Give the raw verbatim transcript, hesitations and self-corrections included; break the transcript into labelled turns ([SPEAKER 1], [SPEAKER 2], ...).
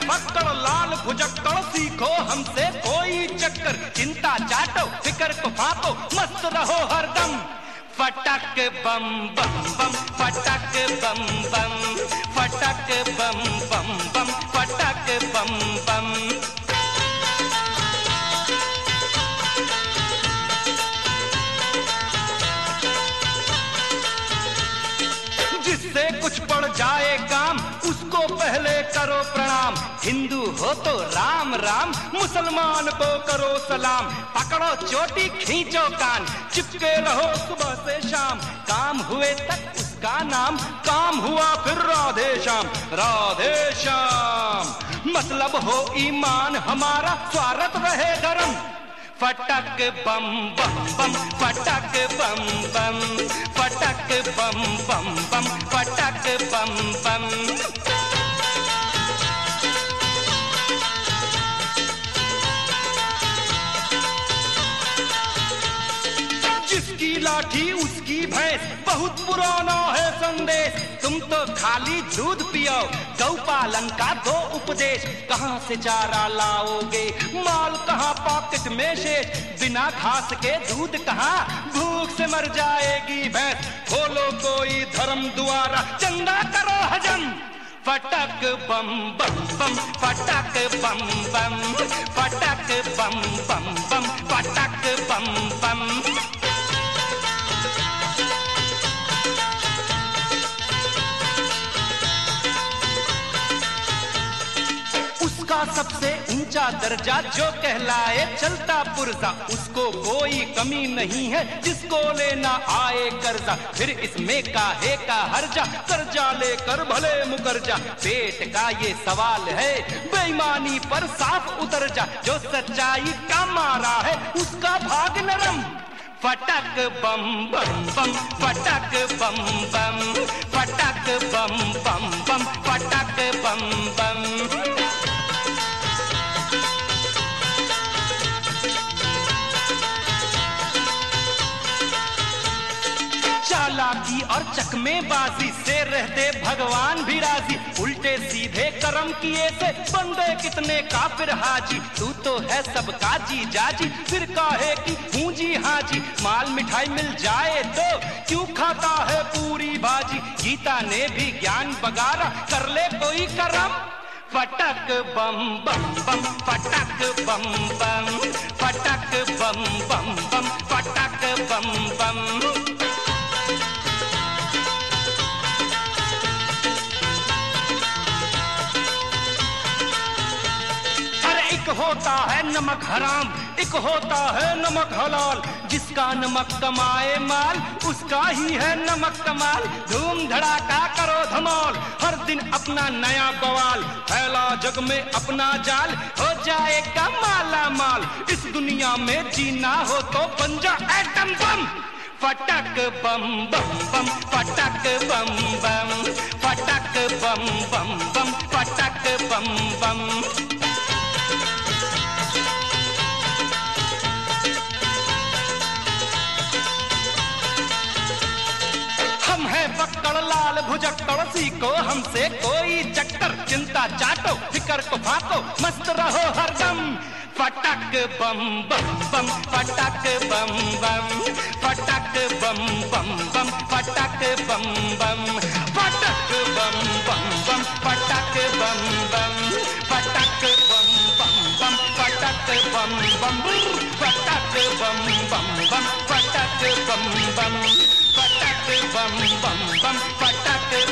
[SPEAKER 1] फक्कड़ लाल भुजक्कड़, सीखो हमसे कोई चक्कर। चिंता चाटो फिकर को फाको, मस्त रहो हरदम। फटक बम बम बम, फटक बम बम, फटक बम बम बम, फटक बम बम। जिससे कुछ पड़ जाए काम, उसको पहले करो प्रणाम। हिंदू हो तो राम राम, मुसलमान को करो सलाम। पकड़ो चोटी खींचो कान, चिपके रहो सुबह से शाम। काम हुए तक उसका नाम, काम हुआ फिर राधे श्याम, राधे श्याम। मतलब हो ईमान हमारा, स्वार्थ रहे धर्म। फटक बम बम बम, फटक बम बम, फटक बम बम बम, फटक बम बम। जिसकी लाठी उसकी भैंस, बहुत पुराना है संदेश। तुम तो खाली दूध पियो, गौ पालन का दो उपदेश। कहाँ से चारा लाओगे, माल कहाँ पॉकेट में शेष। बिना घास के दूध कहाँ, भूख से मर जाएगी भैंस। खोलो कोई धर्म द्वारा, चंदा करो हजम। फटक बम बम बम, फटक बम बम, फटक बम बम बम, फटक बम बम। उसका सबसे ऊंचा दर्जा जो कहलाए चलता पुर्जा, उसको कोई कमी नहीं है जिसको लेना आए कर्जा। फिर इसमें काहे का हर्जा, कर्जा लेकर भले मुकर जा। पेट का ये सवाल है, बेईमानी पर साफ उतर जा। जो सच्चाई का मारा है उसका भाग नरम। फटक बम बम बम, फटक बम बम, फटक बम बम बम, फटक बम बम। चालाकी और चकमेबाजी से रहते भगवान भी राजी। उल्टे सीधे कर्म किए से बंदे कितने काफिर हाजी। तू तो है सबका जी जाजी, फिर काहे की पूंजी हाजी। माल मिठाई मिल जाए तो क्यों खाता है पूरी भाजी। गीता ने भी ज्ञान बगारा, कर ले कोई करम। फटक बम बम बम, फटक बम बम, फटक बम बम बम, फटक बम बम। एक होता है नमक हराम, एक होता है नमक हलाल। जिसका नमक कमाए माल, उसका ही है नमक कमाल। धूम धड़ाका करो धमाल, हर दिन अपना नया बवाल। फैला जग में अपना जाल, हो जाएगा माला माल। इस दुनिया में जीना हो तो बन जा एटम बम। फटक बम बम बम, फटक बम बम, फटक बम बम बम, फटक बम बम। फक्कड़ लाल भुजक्कड़, सीखो हमसे कोई चक्कर। चिंता चाटो फिकर को फाको, मस्त रहो हरदम। फटक बम बम बम, फटक बम बम, फटक बम बम बम, फटक बम बम, फटक बम बम बम, फटक बम बम, फटक बम बम बम, फटक बम बम, फटक बम बम बम, फटक बम बम, फटक बम बम बम, फटक